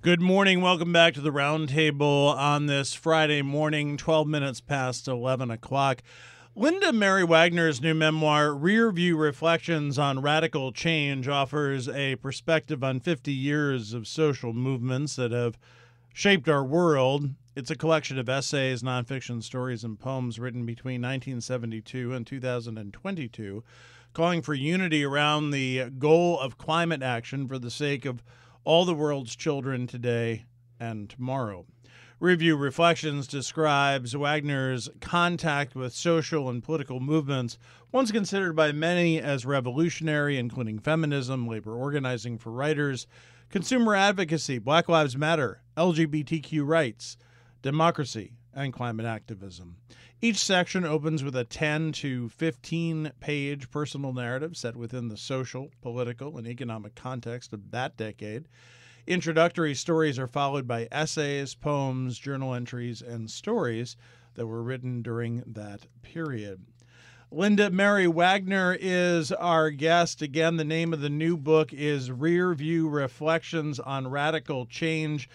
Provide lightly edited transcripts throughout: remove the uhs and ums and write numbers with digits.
Good morning. Welcome back to the Roundtable on this Friday morning, 12 minutes past 11 o'clock. Linda Mary Wagner's new memoir, Rearview Reflections on Radical Change, offers a perspective on 50 years of social movements that have shaped our world. It's a collection of essays, nonfiction stories, and poems written between 1972 and 2022, calling for unity around the goal of climate action for the sake of all the world's children today and tomorrow. Review Reflections describes Wagner's contact with social and political movements, once considered by many as revolutionary, including feminism, labor organizing for writers, consumer advocacy, Black Lives Matter, LGBTQ rights, democracy, and climate activism. Each section opens with a 10 to 15-page personal narrative set within the social, political, and economic context of that decade. Introductory stories are followed by essays, poems, journal entries, and stories that were written during that period. Linda Mary Wagner is our guest. Again, the name of the new book is Rearview Reflections on Radical Change.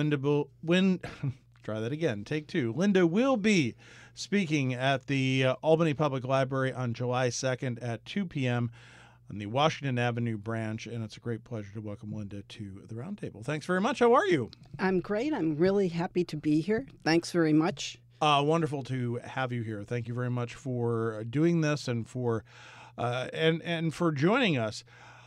Try that again. Take two. Linda will be speaking at the Albany Public Library on July 2nd at 2 p.m. on the Washington Avenue branch, and it's a great pleasure to welcome Linda to the Roundtable. Thanks very much. How are you? I'm great. I'm really happy to be here. Thanks very much. Wonderful to have you here. Thank you very much for doing this and for and for joining us.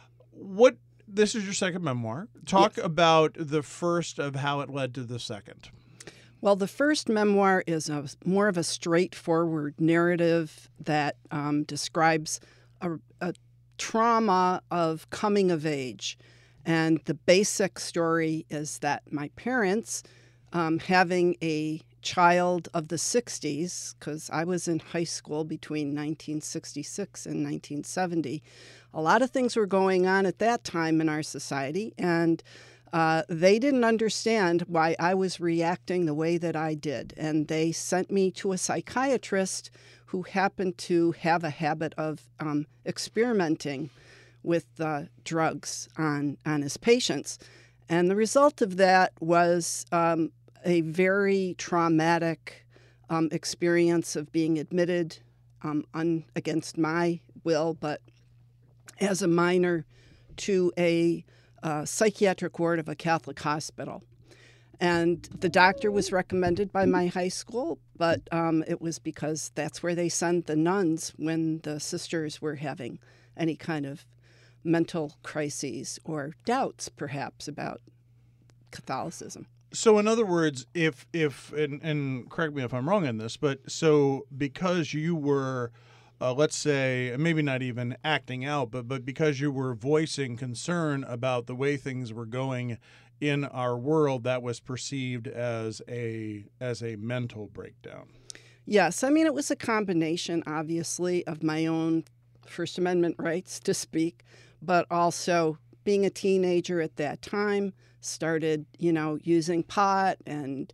This is your second memoir. Talk about the first of how it led to the second. Well, the first memoir is more of a straightforward narrative that describes a trauma of coming of age. And the basic story is that my parents, having a child of the 60s, because I was in high school between 1966 and 1970, a lot of things were going on at that time in our society, and they didn't understand why I was reacting the way that I did. And they sent me to a psychiatrist who happened to have a habit of experimenting with drugs on his patients. And the result of that was a very traumatic experience of being admitted against my will, but as a minor, to a psychiatric ward of a Catholic hospital. And the doctor was recommended by my high school, but it was because that's where they send the nuns when the sisters were having any kind of mental crises or doubts, perhaps, about Catholicism. So, in other words, if and correct me if I'm wrong on this, but so because you were let's say, maybe not even acting out, but because you were voicing concern about the way things were going in our world, that was perceived as a mental breakdown. Yes. I mean, it was a combination, obviously, of my own First Amendment rights to speak, but also being a teenager at that time, started, using pot and,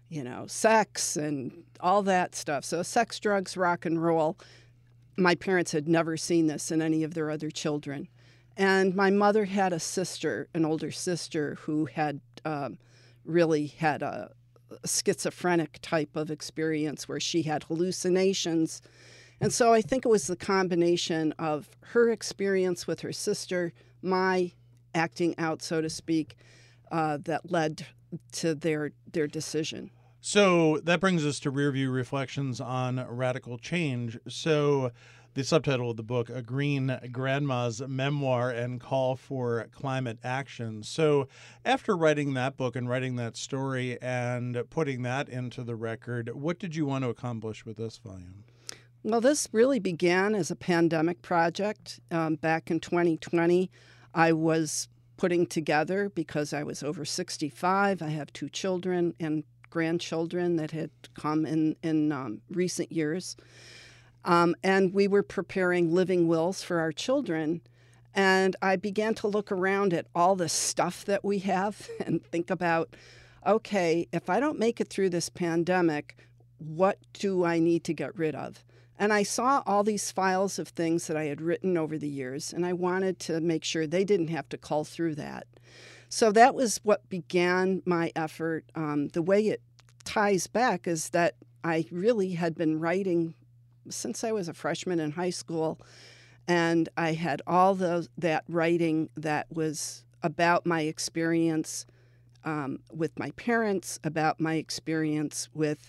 sex and all that stuff. So sex, drugs, rock and roll. My parents had never seen this in any of their other children. And my mother had a sister, an older sister, who had really had a schizophrenic type of experience where she had hallucinations. And so I think it was the combination of her experience with her sister, my acting out, so to speak, that led to their decision. So that brings us to Rearview Reflections on Radical Change. So the subtitle of the book, A Green Grandma's Memoir and Call for Climate Action. So after writing that book and writing that story and putting that into the record, what did you want to accomplish with this volume? Well, this really began as a pandemic project. Back in 2020, I was putting together, because I was over 65, I have 2 children and grandchildren that had come in recent years. And we were preparing living wills for our children. And I began to look around at all the stuff that we have and think about, okay, if I don't make it through this pandemic, what do I need to get rid of? And I saw all these files of things that I had written over the years, and I wanted to make sure they didn't have to cull through that. So that was what began my effort. The way it ties back is that I really had been writing since I was a freshman in high school, and I had all that writing that was about my experience with my parents, about my experience with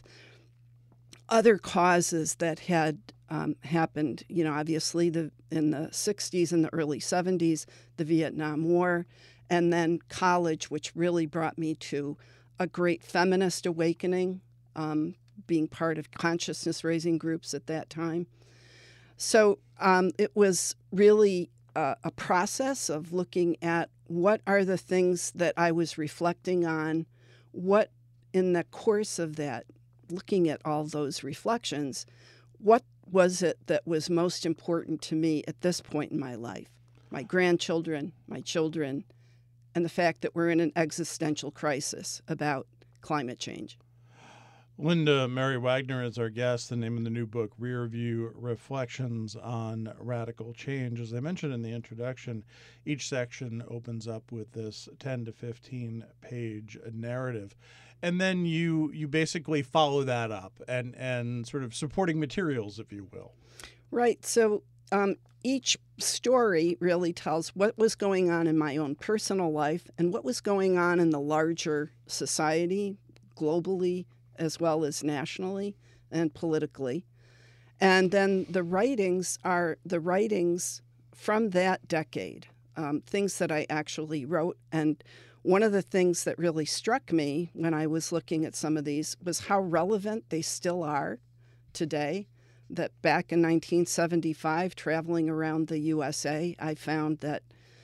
other causes that had happened. Obviously in the 60s and the early 70s, the Vietnam War, and then college, which really brought me to a great feminist awakening, being part of consciousness-raising groups at that time. So it was really a process of looking at what are the things that I was reflecting on, what in the course of that, looking at all those reflections, what was it that was most important to me at this point in my life? My grandchildren, my children, and the fact that we're in an existential crisis about climate change. Linda Mary Wagner is our guest. The name of the new book, Rear View Reflections on Radical Change. As I mentioned in the introduction, each section opens up with this 10 to 15 page narrative. And then you basically follow that up and sort of supporting materials, if you will. Right. So each story really tells what was going on in my own personal life and what was going on in the larger society, globally, as well as nationally and politically. And then the writings are the writings from that decade, things that I actually wrote. And one of the things that really struck me when I was looking at some of these was how relevant they still are today. That back in 1975, traveling around the USA, I found that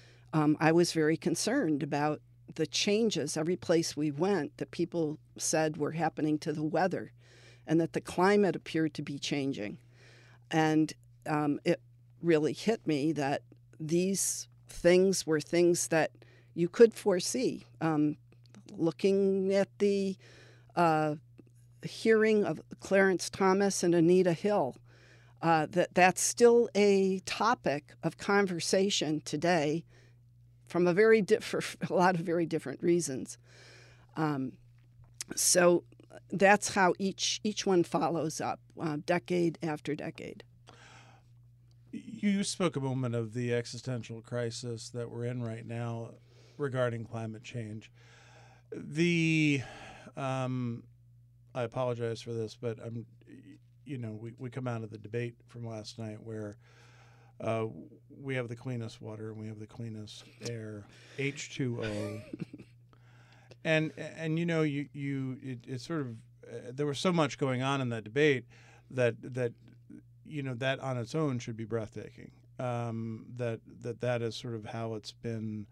I was very concerned about the changes every place we went that people said were happening to the weather, and that the climate appeared to be changing. And it really hit me that these things were things that you could foresee. Looking at the hearing of Clarence Thomas and Anita Hill, that's still a topic of conversation today from for a lot of very different reasons. So that's how each one follows up, decade after decade. You spoke a moment of the existential crisis that we're in right now regarding climate change. I apologize for this, but we come out of the debate from last night where we have the cleanest water and we have the cleanest air, H2O, and it's sort of there was so much going on in that debate that that on its own should be breathtaking. That is sort of how it's been,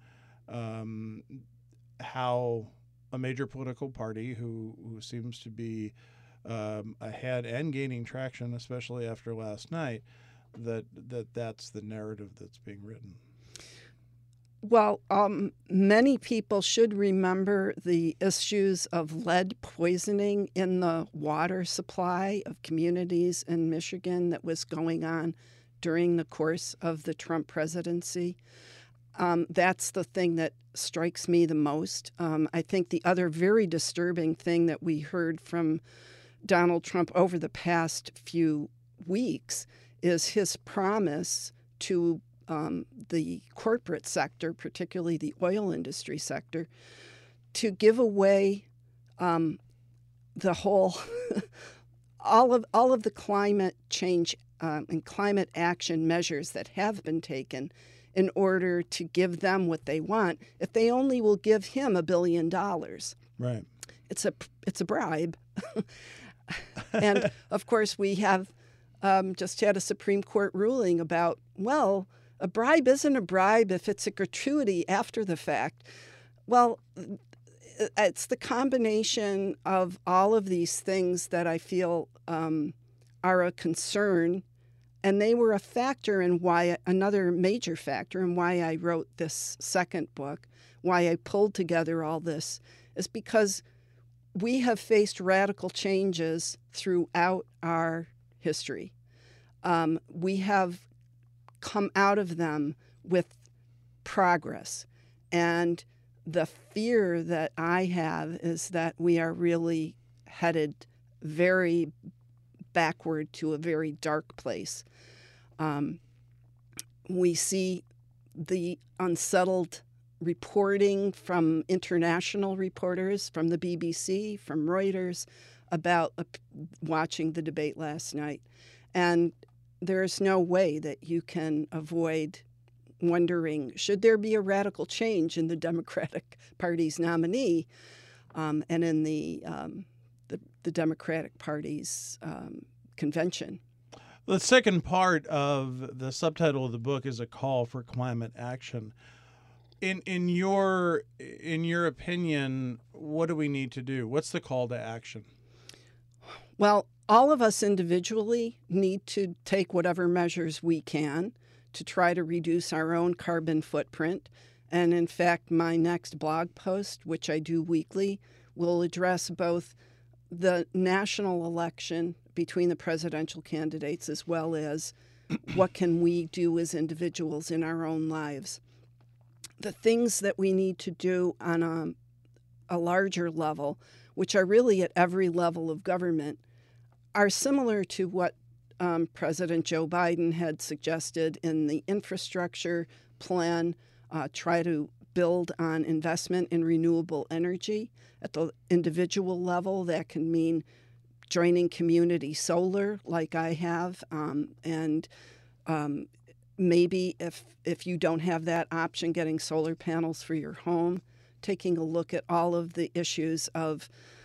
how a major political party who seems to be ahead and gaining traction, especially after last night, that's the narrative that's being written. Well, many people should remember the issues of lead poisoning in the water supply of communities in Michigan that was going on during the course of the Trump presidency. That's the thing that strikes me the most. I think the other very disturbing thing that we heard from Donald Trump over the past few weeks is his promise to the corporate sector, particularly the oil industry sector, to give away the whole all of the climate change and climate action measures that have been taken in order to give them what they want, if they only will give him $1 billion. Right. It's a bribe. And of course, we have just had a Supreme Court ruling about, well, a bribe isn't a bribe if it's a gratuity after the fact. Well, it's the combination of all of these things that I feel are a concern, and they were a factor in another major factor in why I wrote this second book, why I pulled together all this, is because we have faced radical changes throughout our history. We have come out of them with progress, and the fear that I have is that we are really headed very backward to a very dark place. We see the unsettled reporting from international reporters, from the BBC, from Reuters, about watching the debate last night. And there's no way that you can avoid wondering, should there be a radical change in the Democratic Party's nominee and in the Democratic Party's convention? The second part of the subtitle of the book is a call for climate action. In your opinion, what do we need to do? What's the call to action? Well, all of us individually need to take whatever measures we can to try to reduce our own carbon footprint. And in fact, my next blog post, which I do weekly, will address both the national election between the presidential candidates as well as what can we do as individuals in our own lives. The things that we need to do on a larger level, which are really at every level of government, are similar to what President Joe Biden had suggested in the infrastructure plan, try to build on investment in renewable energy at the individual level. That can mean joining community solar like I have, and maybe if you don't have that option, getting solar panels for your home, taking a look at all of the issues of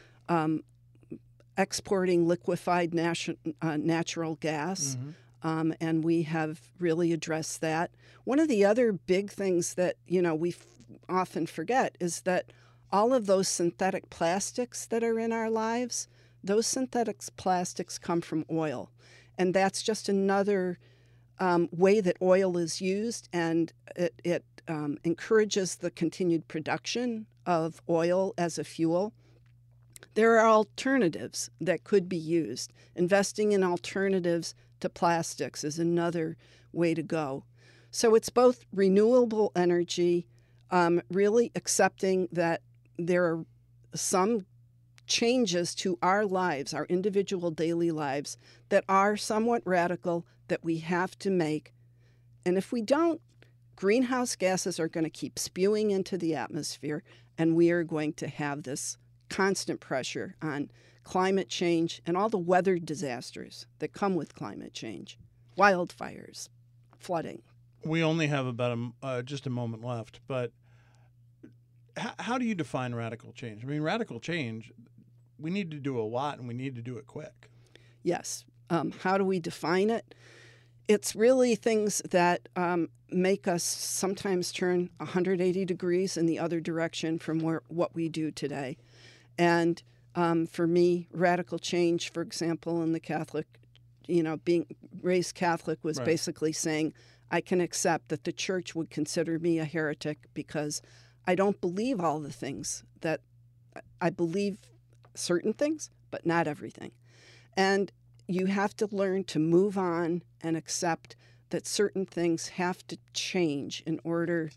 exporting liquefied natural gas, and we have really addressed that. One of the other big things that we often forget is that all of those synthetic plastics that are in our lives, those synthetic plastics come from oil, and that's just another way that oil is used, and it encourages the continued production of oil as a fuel. There are alternatives that could be used. Investing in alternatives to plastics is another way to go. So it's both renewable energy, really accepting that there are some changes to our lives, our individual daily lives, that are somewhat radical that we have to make. And if we don't, greenhouse gases are going to keep spewing into the atmosphere, and we are going to have this constant pressure on climate change and all the weather disasters that come with climate change, wildfires, flooding. We only have about just a moment left, but how do you define radical change? I mean, radical change, we need to do a lot, and we need to do it quick. Yes. How do we define it? It's really things that make us sometimes turn 180 degrees in the other direction from what we do today. And for me, radical change, for example, in the Catholic, being raised Catholic was Right. basically saying, I can accept that the church would consider me a heretic because I don't believe all the things that I believe certain things, but not everything. And you have to learn to move on and accept that certain things have to change in order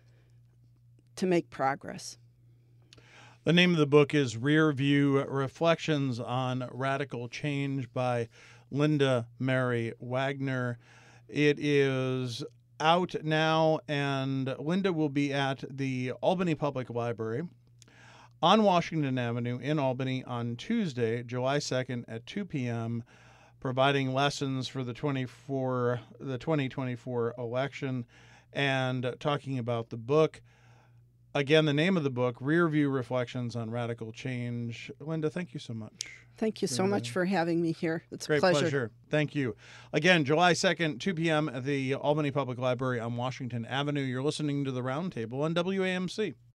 to make progress. The name of the book is Rear View Reflections on Radical Change by Linda Mary Wagner. It is out now, and Linda will be at the Albany Public Library on Washington Avenue in Albany on Tuesday, July 2nd at 2 p.m., providing lessons for the 2024 election and talking about the book. Again, the name of the book, Rear View Reflections on Radical Change. Linda, thank you so much. Thank you so much for having me here. It's Great a pleasure. Thank you. Again, July 2nd, 2 p.m. at the Albany Public Library on Washington Avenue. You're listening to The Roundtable on WAMC.